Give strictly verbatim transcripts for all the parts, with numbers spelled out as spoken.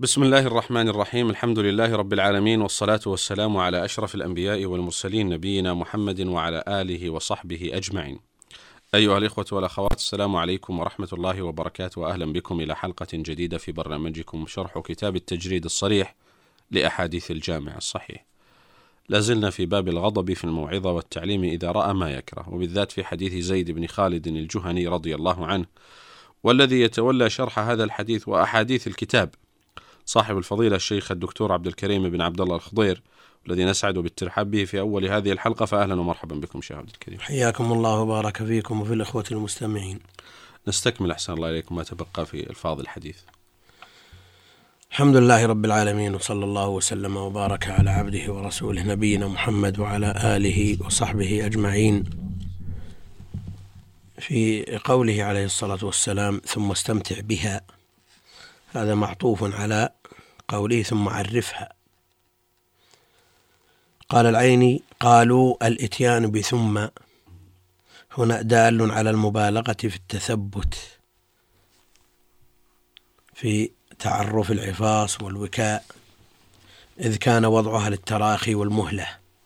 بسم الله الرحمن الرحيم. الحمد لله رب العالمين، والصلاة والسلام على أشرف الأنبياء والمرسلين نبينا محمد وعلى آله وصحبه أجمعين. أيها الإخوة والأخوات، السلام عليكم ورحمة الله وبركاته، وأهلا بكم إلى حلقة جديدة في برنامجكم شرح كتاب التجريد الصريح لأحاديث الجامع الصحيح. لازلنا في باب الغضب في الموعظة والتعليم إذا رأى ما يكره، وبالذات في حديث زيد بن خالد الجهني رضي الله عنه، والذي يتولى شرح هذا الحديث وأحاديث الكتاب صاحب الفضيلة الشيخ الدكتور عبد الكريم بن عبد الله الخضير، الذي نسعد بالترحاب به في أول هذه الحلقة. فأهلا ومرحبا بكم شيخ عبد الكريم. حياكم الله وبارك فيكم وفي الإخوة المستمعين. نستكمل أحسن الله إليكم ما تبقى في الفاظ الحديث. الحمد لله رب العالمين، وصلى الله وسلم وبارك على عبده ورسوله نبينا محمد وعلى آله وصحبه أجمعين. في قوله عليه الصلاة والسلام ثم استمتع بها، هذا معطوف على قوله ثم عرفها. قال العيني قالوا الإتيان بثم هنا دال على المبالغة في التثبت في تعرف العفاص والوكاء، إذ كان وضعها للتراخي والمهلة،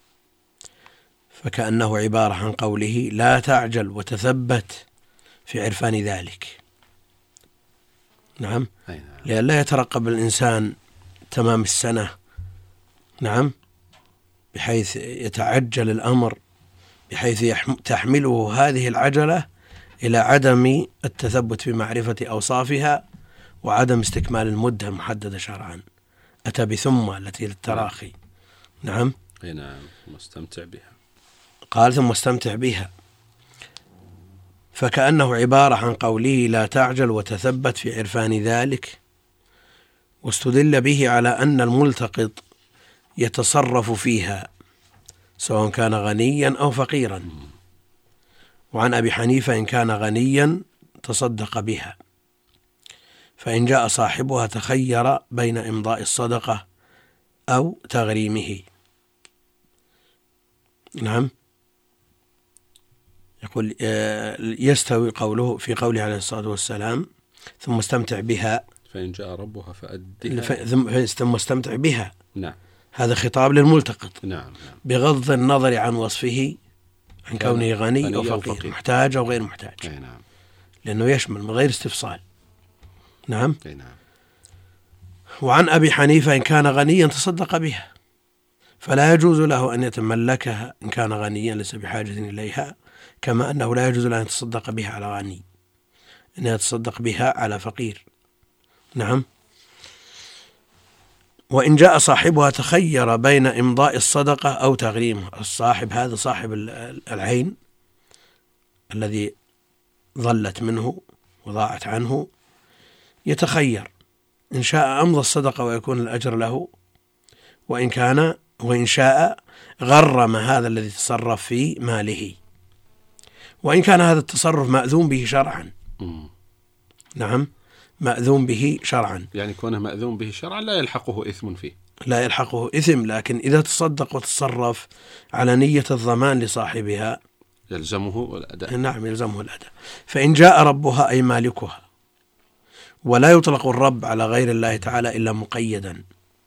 فكأنه عبارة عن قوله لا تعجل وتثبت في عرفان ذلك. نعم، لأن لا يترقب الإنسان تمام السنة، نعم، بحيث يتعجل الأمر بحيث تحمله هذه العجلة إلى عدم التثبت في معرفة أوصافها وعدم استكمال المدة المحددة شرعا. أتى بثم التي للتراخي. نعم نعم ثم استمتع بها. قال ثم استمتع بها، فكأنه عبارة عن قوله لا تعجل وتثبت في عرفان ذلك، واستدل به على أن الملتقط يتصرف فيها سواء كان غنيا أو فقيرا. وعن أبي حنيفة إن كان غنيا تصدق بها، فإن جاء صاحبها تخير بين إمضاء الصدقة أو تغريمه. نعم، يقول يستوي قوله في قوله عليه الصلاة والسلام ثم استمتع بها فإن جاء ربها فأدها ثم استمتع بها. نعم، هذا خطاب للملتقط. نعم نعم. بغض النظر عن وصفه، عن كونه غني أو فقير، فقير، محتاج أو غير محتاج. نعم. لأنه يشمل من غير استفصال. نعم. نعم. وعن أبي حنيفة إن كان غنيا تصدق بها، فلا يجوز له أن يتملكها إن كان غنيا ليس بحاجة إليها، كما أنه لا يجوز له أن يتصدق بها على غني، أن يتصدق بها على فقير. نعم. وإن جاء صاحبها تخير بين إمضاء الصدقة أو تغريمها. الصاحب هذا صاحب العين الذي ضلت منه وضاعت عنه، يتخير إن شاء أمضى الصدقة ويكون الأجر له، وإن كان وإن شاء غرم هذا الذي تصرف في ماله، وإن كان هذا التصرف مأذون به شرعا. نعم، مأذون به شرعا، يعني كونه مأذون به شرعا لا يلحقه إثم فيه، لا يلحقه إثم، لكن إذا تصدق وتصرف على نية الضمان لصاحبها يلزمه الأداء. نعم، يلزمه الأداء. فإن جاء ربها أي مالكها، ولا يطلق الرب على غير الله تعالى إلا مقيدا،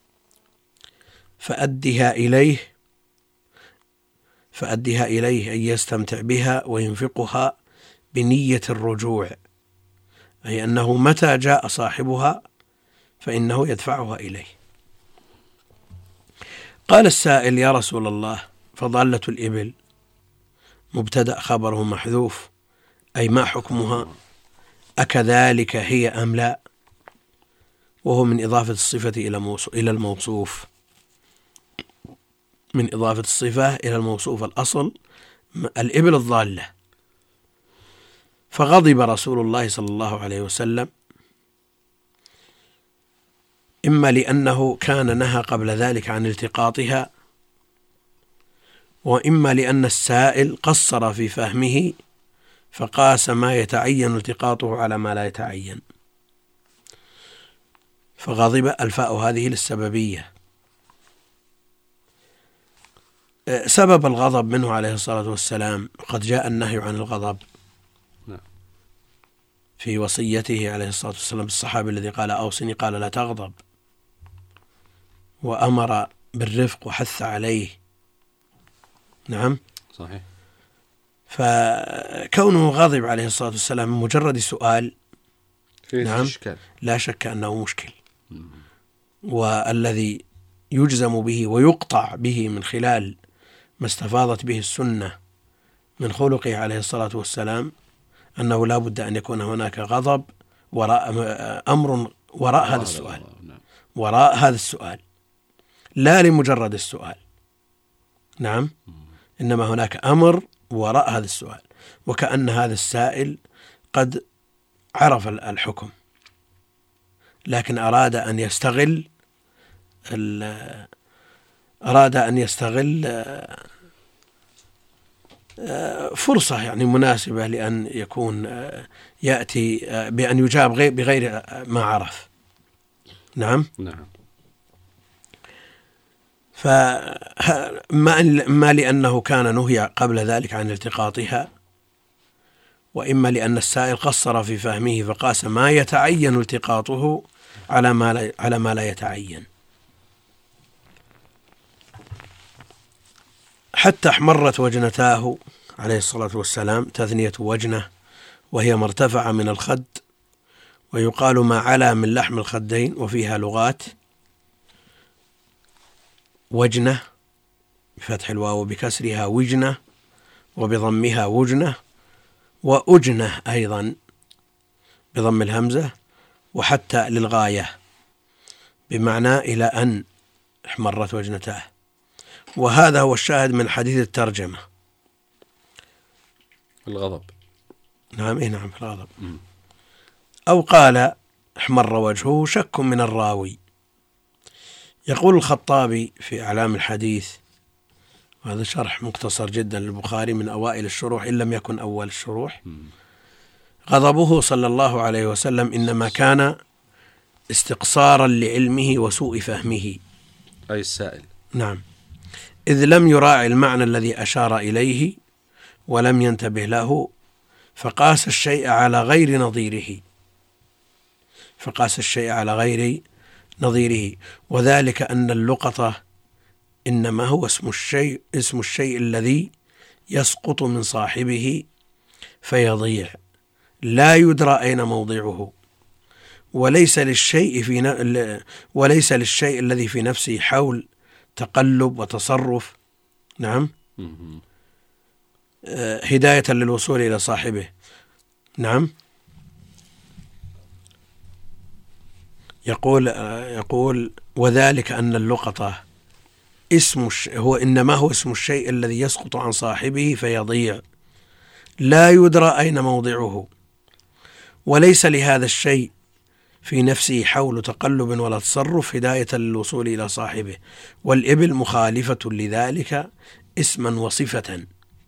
فأدها إليه فأدها إليه أن يستمتع بها وينفقها بنية الرجوع، أي أنه متى جاء صاحبها فإنه يدفعها إليه. قال السائل يا رسول الله فضالة الإبل مبتدأ خبره محذوف، أي ما حكمها؟ أكذلك هي أم لا؟ وهو من إضافة الصفة إلى الموصوف، من إضافة الصفة إلى الموصوف. الأصل الإبل الضالة. فغضب رسول الله صلى الله عليه وسلم، إما لأنه كان نهى قبل ذلك عن التقاطها، وإما لأن السائل قصر في فهمه فقاس ما يتعين التقاطه على ما لا يتعين، فغضب. الفاء هذه للسببية. سبب الغضب منه عليه الصلاة والسلام، قد جاء النهي عن الغضب في وصيته عليه الصلاة والسلام الصحابي الذي قال أوصني، قال لا تغضب. وأمر بالرفق وحث عليه. نعم صحيح. فكونه غضب عليه الصلاة والسلام من مجرد سؤال نعم إشكال. لا شك أنه مشكل، والذي يجزم به ويقطع به من خلال ما استفاضت به السنة من خلقه عليه الصلاة والسلام أنه لا بد أن يكون هناك غضب وراء أمر وراء هذا السؤال، وراء هذا السؤال لا لمجرد السؤال. نعم، إنما هناك أمر وراء هذا السؤال، وكأن هذا السائل قد عرف الحكم لكن أراد أن يستغل أراد أن يستغل فرصة يعني مناسبة لأن يكون يأتي بأن يجاب بغير ما عرف. نعم نعم. فما لأنه كان نهي قبل ذلك عن التقاطها، وإما لأن السائل قصر في فهمه فقاس ما يتعين التقاطه على ما لا, على ما لا يتعين، حتى احمرت وجنتاه عليه الصلاة والسلام، تثنية وجنة وهي ما ارتفع من الخد، ويقال ما علا من لحم الخدين، وفيها لغات. وجنة بفتح الواو بكسرها وجنة، وبضمها وجنة، وأجنة أيضا بضم الهمزة، وحتى للغاية بمعنى إلى أن احمرت وجنتاه. وهذا هو الشاهد من حديث الترجمة. الغضب. نعم إيه نعم في الغضب. م. أو قال احمر وجهه شك من الراوي. يقول الخطابي في أعلام الحديث، وهذا شرح مختصر جدا للبخاري من أوائل الشروح إن لم يكن أول الشروح، م. غضبه صلى الله عليه وسلم إنما كان استقصارا لعلمه وسوء فهمه، أي السائل. نعم، إذ لم يراعي المعنى الذي أشار إليه ولم ينتبه له، فقاس الشيء على غير نظيره فقاس الشيء على غير نظيره وذلك أن اللقطة إنما هو اسم الشيء اسم الشيء الذي يسقط من صاحبه فيضيع، لا يدرى أين موضعه، وليس للشيء في ن... وليس للشيء الذي في نفسه حول تقلب وتصرف. نعم آه هداية للوصول إلى صاحبه. نعم يقول آه يقول وذلك أن اللقطة اسم الش... هو إنما هو اسم الشيء الذي يسقط عن صاحبه فيضيع، لا يدرى أين موضعه، وليس لهذا الشيء في نفسه حول تقلب ولا تصرف هداية للوصول إلى صاحبه، والإبل مخالفة لذلك اسما وصفة،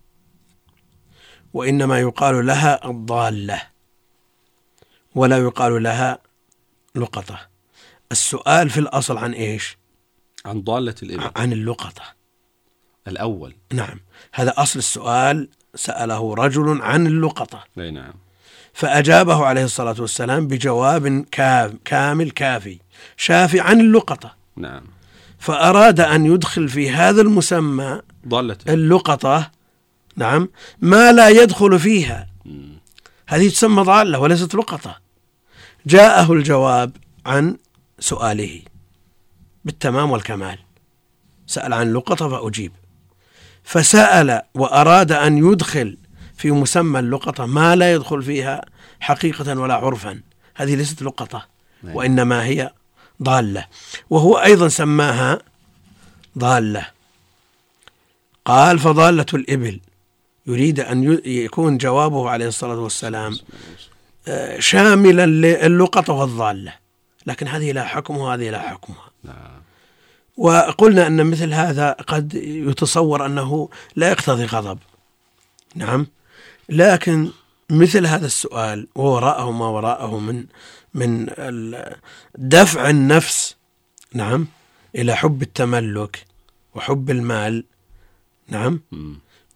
وإنما يقال لها الضالة ولا يقال لها لقطة. السؤال في الأصل عن إيش؟ عن ضالة الإبل، عن اللقطة الأول. نعم، هذا أصل السؤال، سأله رجل عن اللقطة. نعم. فأجابه عليه الصلاة والسلام بجواب كامل كافي شافي عن اللقطة. نعم. فأراد أن يدخل في هذا المسمى ضالة اللقطة نعم ما لا يدخل فيها، م. هذه تسمى ضالة وليست لقطة. جاءه الجواب عن سؤاله بالتمام والكمال، سأل عن لقطة فأجيب، فسأل وأراد أن يدخل في مسمى اللقطة ما لا يدخل فيها حقيقة ولا عرفا، هذه ليست لقطة وإنما هي ضالة، وهو أيضا سماها ضالة. قال فضالة الإبل، يريد أن يكون جوابه عليه الصلاة والسلام شاملا للقطة والضالة، لكن هذه لا حكم وهذه لا حكمها. وقلنا أن مثل هذا قد يتصور أنه لا يقتضي غضب. نعم، لكن مثل هذا السؤال ووراءه ما وراءه من من دفع النفس نعم إلى حب التملك وحب المال، نعم،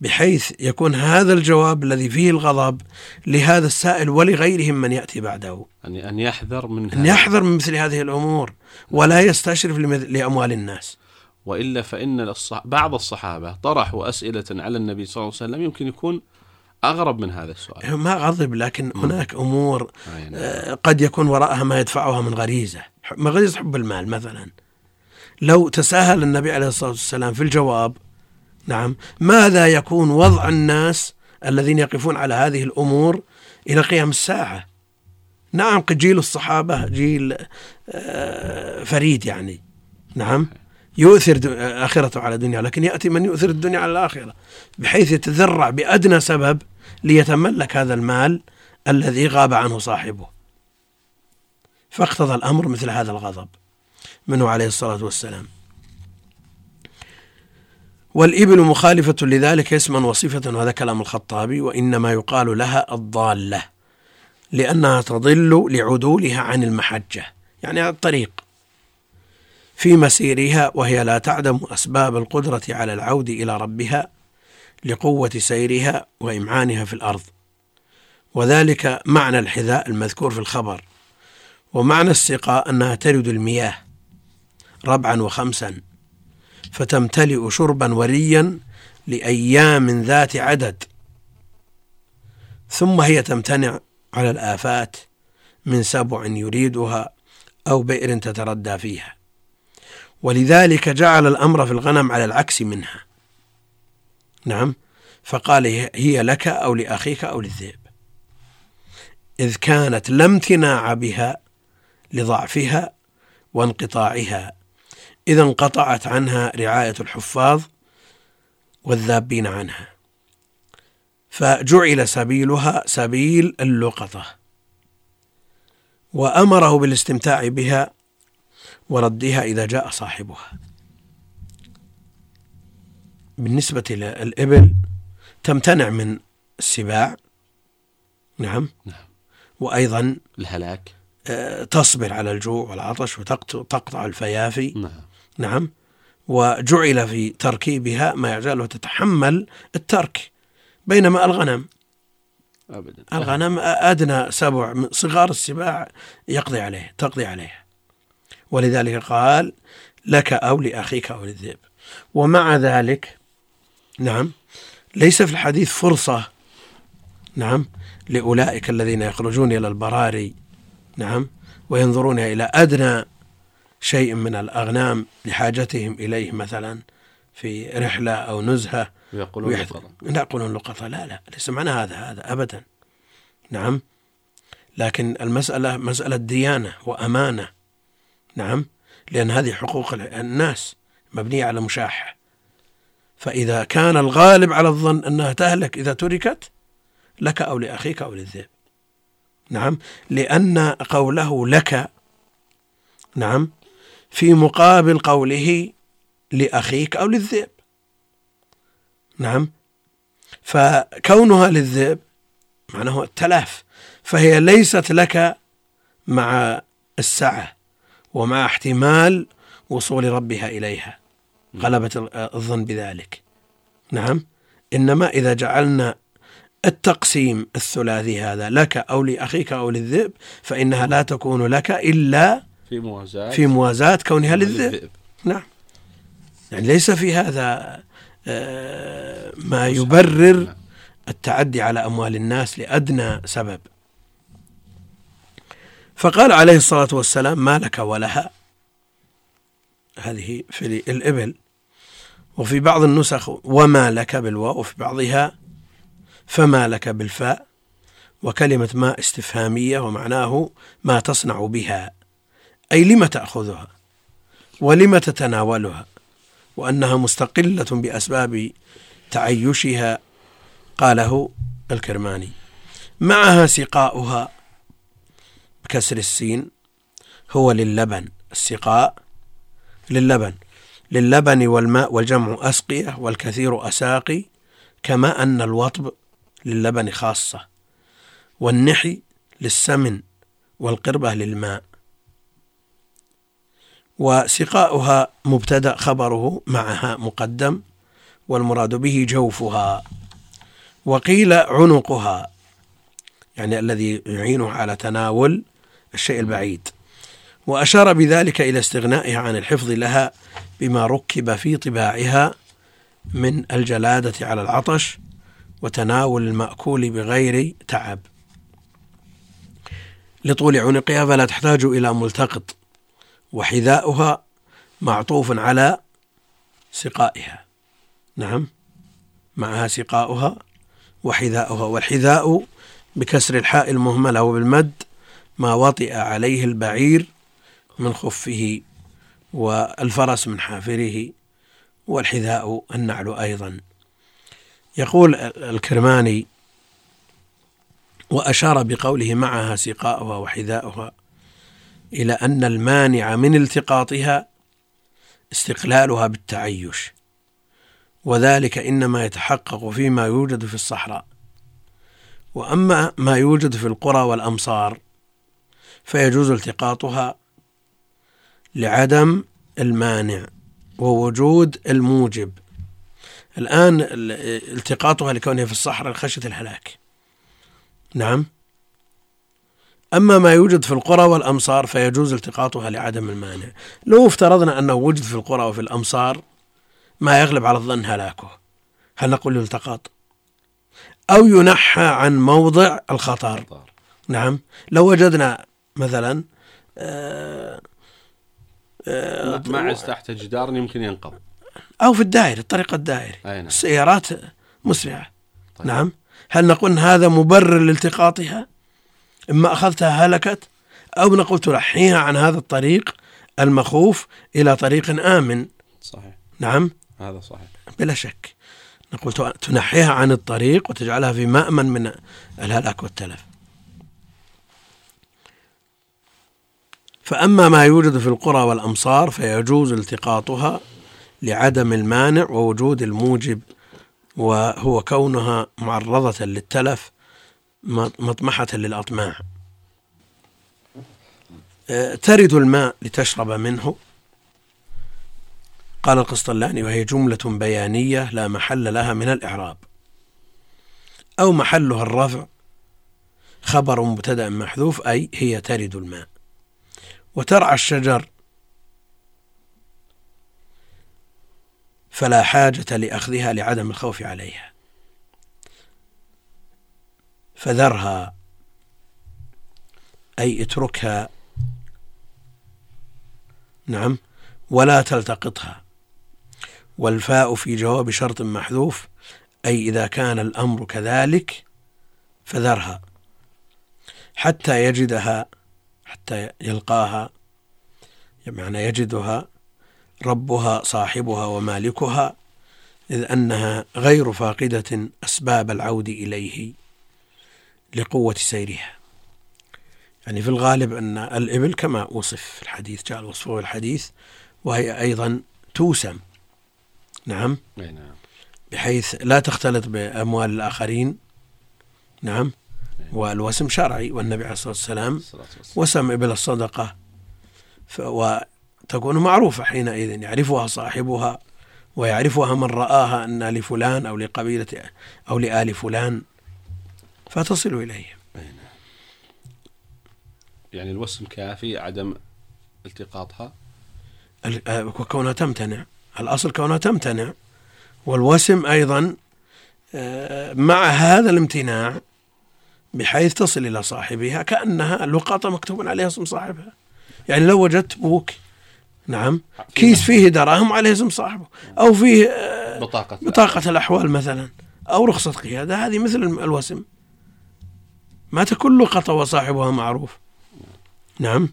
بحيث يكون هذا الجواب الذي فيه الغضب لهذا السائل ولغيرهم من يأتي بعده، يعني أن يحذر من أن يحذر من مثل هذه الأمور ولا يستشرف لأموال الناس. وإلا فإن الصح... بعض الصحابة طرحوا أسئلة على النبي صلى الله عليه وسلم يمكن يكون أغرب من هذا السؤال. ما غضب، لكن م. هناك أمور آه قد يكون وراءها ما يدفعها من غريزة، من غريزة حب المال مثلا. لو تساهل النبي عليه الصلاة والسلام في الجواب، نعم، ماذا يكون وضع الناس الذين يقفون على هذه الأمور إلى قيام الساعة؟ نعم، جيل الصحابة جيل آه فريد يعني، نعم، يؤثر آخرته على الدنيا، لكن يأتي من يؤثر الدنيا على الآخرة بحيث يتذرع بأدنى سبب ليتملك هذا المال الذي غاب عنه صاحبه. فاقتضى الأمر مثل هذا الغضب منه عليه الصلاة والسلام. والإبل مخالفة لذلك اسما وصفة، وهذا كلام الخطابي، وإنما يقال لها الضالة لأنها تضل لعدولها عن المحجة، يعني على الطريق في مسيرها، وهي لا تعدم أسباب القدرة على العود إلى ربها لقوة سيرها وإمعانها في الأرض، وذلك معنى الحذاء المذكور في الخبر. ومعنى السقاء أنها ترد المياه ربعا وخمسا فتمتلئ شربا وريا لأيام ذات عدد، ثم هي تمتنع على الآفات من سبع يريدها أو بئر تتردى فيها. ولذلك جعل الأمر في الغنم على العكس منها، نعم، فقال هي لك أو لأخيك أو للذئب، إذ كانت لا امتناع بها لضعفها وانقطاعها، إذا انقطعت عنها رعاية الحفاظ والذابين عنها، فجعل سبيلها سبيل اللقطة، وأمره بالاستمتاع بها وردها إذا جاء صاحبها. بالنسبة للإبل تمتنع من السباع، نعم، وأيضا الهلاك، تصبر على الجوع والعطش وتقطع الفيافي، نعم. نعم، وجعل في تركيبها ما يجعلها تتحمل الترك، بينما الغنم أبدا. الغنم أدنى سبع من صغار السباع يقضي عليه تقضي عليه. ولذلك قال لك أو لأخيك أو للذئب. ومع ذلك، نعم، ليس في الحديث فرصة، نعم، لأولئك الذين يخرجون إلى البراري، نعم، وينظرون إلى أدنى شيء من الأغنام لحاجتهم إليه مثلا في رحلة أو نزهة ويقولون لقطة. لا يقولون لقطة، لا لا ليس معنى هذا هذا أبدا، نعم، لكن المسألة مسألة ديانة وأمانة، نعم، لأن هذه حقوق الناس مبنية على مشاحة، فإذا كان الغالب على الظن أنها تهلك إذا تركت، لك أو لأخيك أو للذئب، نعم، لأن قوله لك، نعم، في مقابل قوله لأخيك أو للذئب، نعم، فكونها للذئب معناه التلاف، فهي ليست لك مع السعة ومع احتمال وصول ربها إليها غلبة الظن بذلك، نعم، إنما إذا جعلنا التقسيم الثلاثي هذا لك أو لأخيك أو للذئب، فإنها لا تكون لك إلا في موازاة في موازاة كونها للذئب، نعم، يعني ليس في هذا ما يبرر التعدي على أموال الناس لأدنى سبب. فقال عليه الصلاة والسلام ما لك ولها، هذه في الإبل، وفي بعض النسخ وما لك بالواو، وفي بعضها فما لك بالفاء، وكلمة ما استفهامية ومعناه ما تصنع بها، أي لم تأخذها ولم تتناولها، وأنها مستقلة بأسباب تعيشها، قاله الكرماني. معها سقاؤها بكسر السين هو للبن، السقاء للبن، للبن والماء، والجمع أسقية والكثير أساقي، كما أن الوطب للبن خاصة، والنحي للسمن، والقربة للماء. وسقاؤها مبتدأ خبره معها مقدم، والمراد به جوفها، وقيل عنقها، يعني الذي يعينه على تناول الشيء البعيد. وأشار بذلك إلى استغنائها عن الحفظ لها بما ركب في طباعها من الجلادة على العطش وتناول المأكول بغير تعب. لطول عنقها فلا تحتاج إلى ملتقط، وحذاؤها معطوف على سقائها، نعم، معها سقاؤها وحذاؤها. والحذاء بكسر الحاء المهملة وبالمد ما وطئ عليه البعير من خفه والفرس من حافره، والحذاء النعل أيضا. يقول الكرماني: وأشار بقوله معها سقاؤها وحذاؤها إلى أن المانع من التقاطها استقلالها بالتعيش، وذلك إنما يتحقق فيما يوجد في الصحراء. وأما ما يوجد في القرى والأمصار فيجوز التقاطها لعدم المانع ووجود الموجب. الآن التقاطها لكونها في الصحراء خشية الهلاك، نعم. أما ما يوجد في القرى والأمصار فيجوز التقاطها لعدم المانع. لو افترضنا أنه وجد في القرى وفي الأمصار ما يغلب على الظن هلاكه، هل نقول يلتقط أو ينحى عن موضع الخطر؟ نعم. لو وجدنا مثلا آه آه معز تحت جدار يمكن ينقض، أو في الدائري، الطريق الدائري، نعم. السيارات مسرعة، طيب. نعم. هل نقول إن هذا مبرر لالتقاطها؟ إما أخذتها هلكت، أو نقول ترحيها عن هذا الطريق المخوف إلى طريق آمن. صحيح، نعم، هذا صحيح بلا شك. نقول تنحيها عن الطريق وتجعلها في مأمن من الهلاك والتلف. فأما ما يوجد في القرى والأمصار فيجوز التقاطها لعدم المانع ووجود الموجب، وهو كونها معرضة للتلف مطمحة للأطماع. ترد الماء لتشرب منه. قال القسطلاني: وهي جملة بيانية لا محل لها من الإعراب، أو محلها الرفع، خبر مبتدأ محذوف، أي هي ترد الماء. وترعى الشجر فلا حاجة لأخذها لعدم الخوف عليها، فذرها أي اتركها، نعم، ولا تلتقطها. والفاء في جواب شرط محذوف، أي إذا كان الأمر كذلك فذرها حتى يجدها، حتى يلقاها، يعني يجدها ربها صاحبها ومالكها، إذ أنها غير فاقدة أسباب العود إليه لقوة سيرها. يعني في الغالب أن الإبل كما وصف في الحديث، جاء الوصف في الحديث، وهي أيضا توسم، نعم، بحيث لا تختلط بأموال الآخرين، نعم. والوسم شرعي، والنبي عليه الصلاة والسلام وسم إبل الصدقة، وتكون معروفة حينئذ، يعرفها صاحبها ويعرفها من رآها أن لفلان أو لقبيلة أو لآل فلان، فتصل إليه. يعني الوسم كافي عدم التقاطها، وكونها تمتنع، الأصل كونها تمتنع، والوسم أيضا مع هذا الامتناع بحيث تصل إلى صاحبها كأنها لقطة مكتوب عليها اسم صاحبها. يعني لو وجدت بوك، نعم، كيس فيه دراهم عليه اسم صاحبه، أو فيه بطاقة, بطاقة الأحوال مثلا، أو رخصة قيادة، هذه مثل الوسم، ما تكون لقطة وصاحبها معروف، نعم.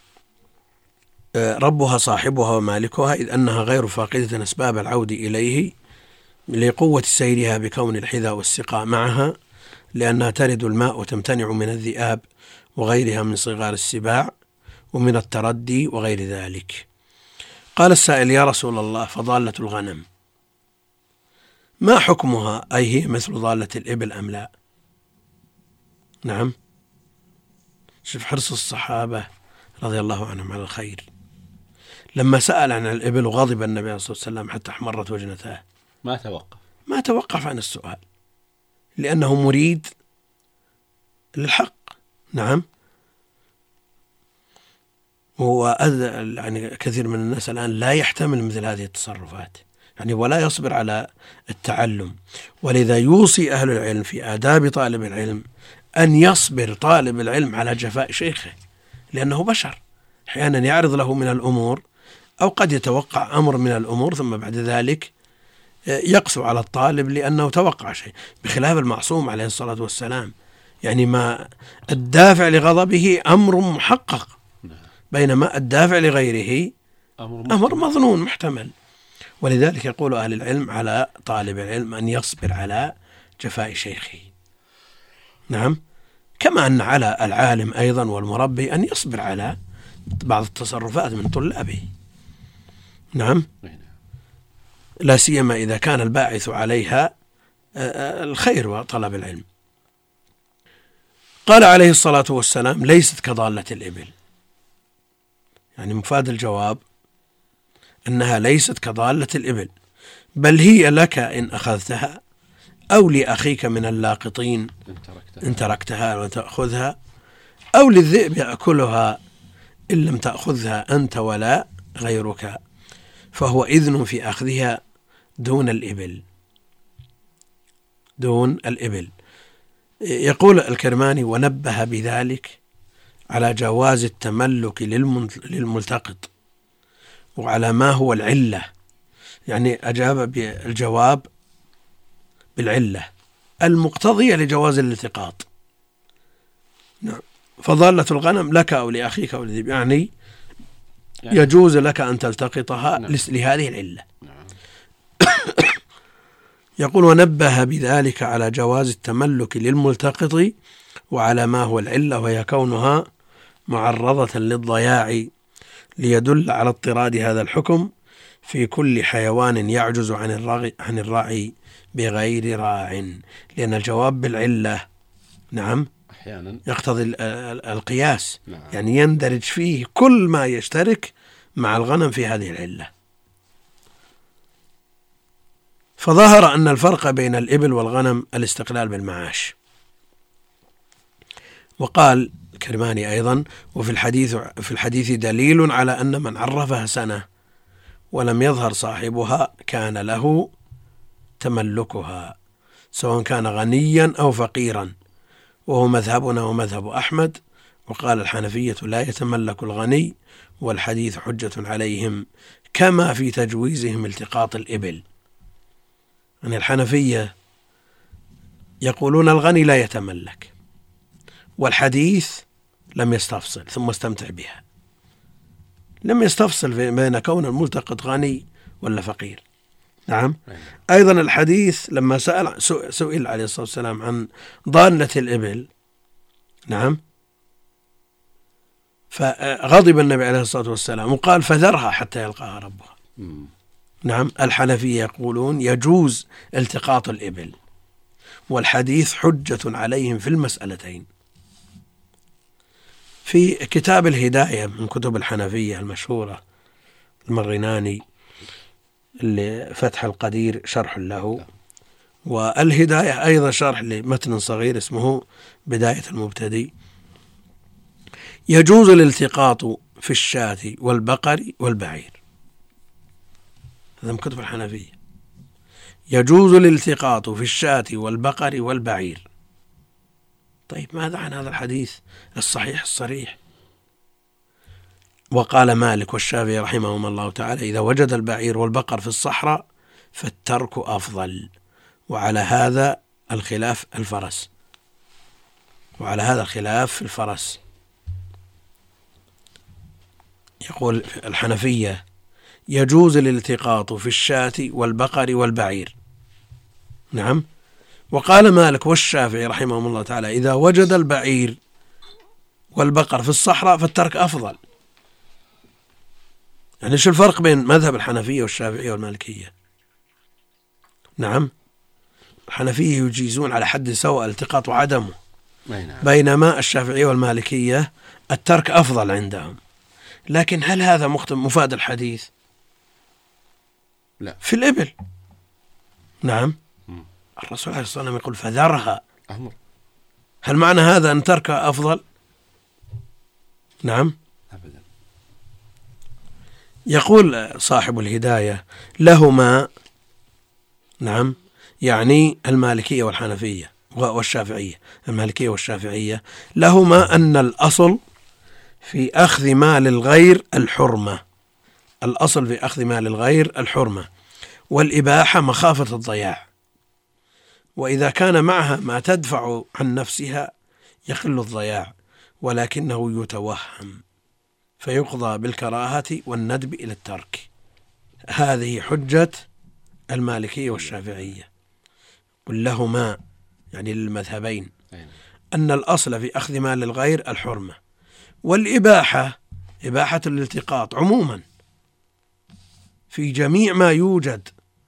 ربها صاحبها ومالكها، إذ أنها غير فاقدة أسباب العود إليه لقوة سيرها بكون الحذاء والسقاء معها، لأنها ترد الماء وتمتنع من الذئاب وغيرها من صغار السباع ومن التردي وغير ذلك. قال السائل: يا رسول الله، فضالة الغنم ما حكمها؟ أي هي مثل ضالة الإبل أم لا؟ نعم. شوف حرص الصحابة رضي الله عنهم على الخير. لما سأل عن الإبل غضب النبي صلى الله عليه وسلم حتى احمرت وجنتاه، ما توقف ما توقف عن السؤال لأنه مريد للحق. نعم. هو يعني كثير من الناس الآن لا يحتمل مثل هذه التصرفات، يعني ولا يصبر على التعلم، ولذا يوصي أهل العلم في آداب طالب العلم أن يصبر طالب العلم على جفاء شيخه، لأنه بشر أحيانا يعرض له من الأمور أو قد يتوقع أمر من الأمور ثم بعد ذلك يقسو على الطالب لأنه توقع شيء، بخلاف المعصوم عليه الصلاة والسلام يعني ما الدافع لغضبه أمر محقق، بينما الدافع لغيره أمر مظنون محتمل. ولذلك يقول أهل العلم على طالب العلم أن يصبر على جفاء شيخه. نعم. كما أن على العالم أيضا والمربي أن يصبر على بعض التصرفات من طلابه. نعم. لا سيما إذا كان الباعث عليها الخير وطلب العلم. قال عليه الصلاة والسلام: ليست كضالة الإبل، يعني مفاد الجواب أنها ليست كضالة الإبل، بل هي لك إن أخذتها، أو لأخيك من اللاقطين إن تركتها وتأخذها، أو للذئب يأكلها إن لم تأخذها أنت ولا غيرك، فهو إذن في أخذها دون الإبل دون الإبل. يقول الكرماني: ونبه بذلك على جواز التملك للملتقط وعلى ما هو العلة، يعني أجاب بالجواب بالعلة المقتضية لجواز الالتقاط. نعم. فضالة الغنم لك أو لأخيك أو لذيب، يعني يجوز لك أن تلتقطها لهذه العلة. يقول: ونبه بذلك على جواز التملك للملتقط وعلى ما هو العلة، وهي كونها معرضة للضياع، ليدل على اضطراد هذا الحكم في كل حيوان يعجز عن الرعي, عن الرعي بغير راع، لأن الجواب بالعلة نعم أحيانا يقتضي القياس. نعم. يعني يندرج فيه كل ما يشترك مع الغنم في هذه العلة. فظهر أن الفرق بين الإبل والغنم الاستقلال بالمعاش. وقال الكرماني أيضا: وفي الحديث في الحديث دليل على أن من عرفها سنة ولم يظهر صاحبها كان له تملكها، سواء كان غنيا أو فقيرا، وهو مذهبنا ومذهب أحمد. وقال الحنفية: لا يتملك الغني، والحديث حجة عليهم، كما في تجويزهم التقاط الإبل. يعني الحنفية يقولون الغني لا يتملك، والحديث لم يستفصل ثم استمتع بها، لم يستفصل بين كون الملتقط غني ولا فقير. نعم. أيضا الحديث لما سأل سئل عليه الصلاة والسلام عن ضالة الإبل، نعم، فغضب النبي عليه الصلاة والسلام وقال: فذرها حتى يلقاها ربها. نعم. الحنفية يقولون يجوز التقاط الإبل، والحديث حجة عليهم في المسألتين. في كتاب الهداية من كتب الحنفية المشهورة المرغناني اللي فتح القدير شرح له، والهداية أيضا شرح لمتن صغير اسمه بداية المبتدي، يجوز الالتقاط في الشاة والبقر والبعير. هذا من كتب الحنفية. يجوز الالتقاط في الشاة والبقر والبعير. طيب ماذا عن هذا الحديث الصحيح الصريح؟ وقال مالك والشافعي رحمهما الله تعالى: إذا وجد البعير والبقر في الصحراء فالترك أفضل. وعلى هذا الخلاف الفرس وعلى هذا الخلاف في الفرس. يقول الحنفية: يجوز الالتقاط في الشاة والبقر والبعير. نعم. وقال مالك والشافعي رحمهم الله تعالى: إذا وجد البعير والبقر في الصحراء فالترك أفضل. يعني شو الفرق بين مذهب الحنفية والشافعية والمالكية؟ نعم. الحنفية يجيزون على حد سواء الالتقاط وعدمه، بينما الشافعية والمالكية الترك أفضل عندهم. لكن هل هذا مفاد الحديث؟ لا. في الإبل نعم. مم. الرسول عليه الصلاة والسلام يقول فذرها. أمر. هل معنى هذا أن تركها أفضل؟ نعم أبدا. يقول صاحب الهداية لهما، نعم، يعني المالكية والحنفية والشافعية، المالكية والشافعية لهما أن الأصل في أخذ مال الغير الحرمة، الأصل في أخذ مال الغير الحرمة، والإباحة مخافة الضياع، وإذا كان معها ما تدفع عن نفسها يقل الضياع ولكنه يتوهم فيقضى بالكراهة والندب إلى الترك. هذه حجة المالكية والشافعية. قل لهما يعني للمذهبين أن الأصل في أخذ مال الغير الحرمة، والإباحة إباحة الالتقاط عموما في جميع ما يوجد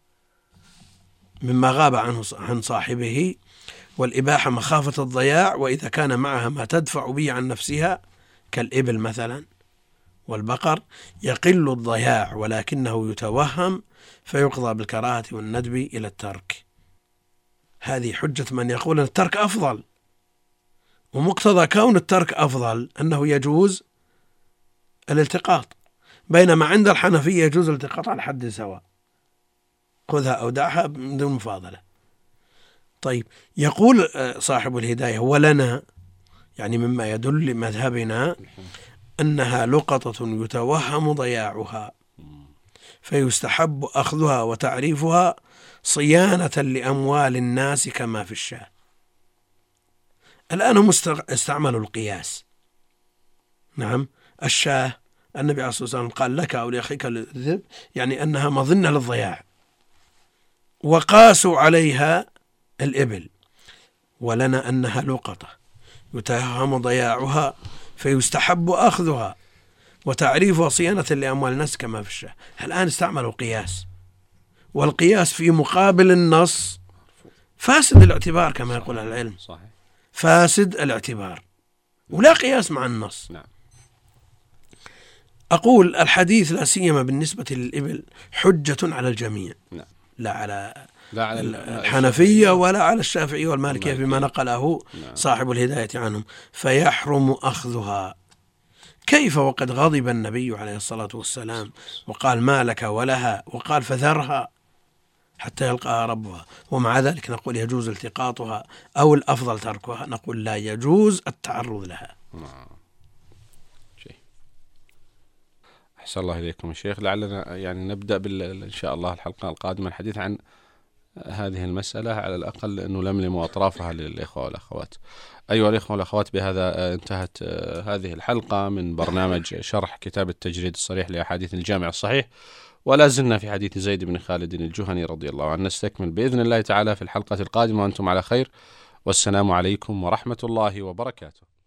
مما غاب عنه عن صاحبه، والإباحة مخافة الضياع، وإذا كان معها ما تدفع به عن نفسها كالإبل مثلا والبقر يقل الضياع ولكنه يتوهم فيقضى بالكراهة والندب إلى الترك. هذه حجة من يقول أن الترك أفضل، ومقتضى كون الترك أفضل أنه يجوز الالتقاط، بينما عند الحنفية يجوز الالتقاط على حد سواء، خذها أو دعها بدون مفاضلة. طيب، يقول صاحب الهداية ولنا يعني مما يدل لمذهبنا أنها لقطة يتوهم ضياعها فيستحب أخذها وتعريفها صيانة لأموال الناس كما في الشاه. الآن هم استعملوا القياس. نعم، الشاه النبي عليه الصلاة والسلام قال لك أو لأخيك الذئب، يعني أنها مظنة للضياع، وقاسوا عليها الإبل. ولنا أنها لقطة يتوهم ضياعها فيستحب أخذها وتعريفها صيانة لأموال الناس كما في الشاه. الآن استعملوا قياس، والقياس في مقابل النص فاسد الاعتبار كما يقول العلم، صحيح. فاسد الاعتبار ولا قياس مع النص. نعم. أقول الحديث لا سيما بالنسبة للإبل حجة على الجميع، نعم. لا على لا على الحنفية ولا على الشافعية والمالكية فيما نقله نعم. صاحب الهداية عنهم، فيحرم أخذها. كيف وقد غضب النبي عليه الصلاة والسلام وقال ما لك ولها، وقال فذرها حتى يلقاها ربها، ومع ذلك نقول يجوز التقاطها أو الأفضل تركها، نقول لا يجوز التعرض لها. نعم. شيء. أحسن الله إليكم يا شيخ. لعلنا يعني نبدأ بال إن شاء الله الحلقة القادمة الحديث عن هذه المسألة، على الأقل أنه نلملم أطرافها للإخوة والأخوات. أيها الإخوة والأخوات، بهذا انتهت هذه الحلقة من برنامج شرح كتاب التجريد الصريح لأحاديث الجامع الصحيح، ولا زلنا في حديث زيد بن خالد الجهني رضي الله عنه. نستكمل بإذن الله تعالى في الحلقة القادمة وأنتم على خير، والسلام عليكم ورحمة الله وبركاته.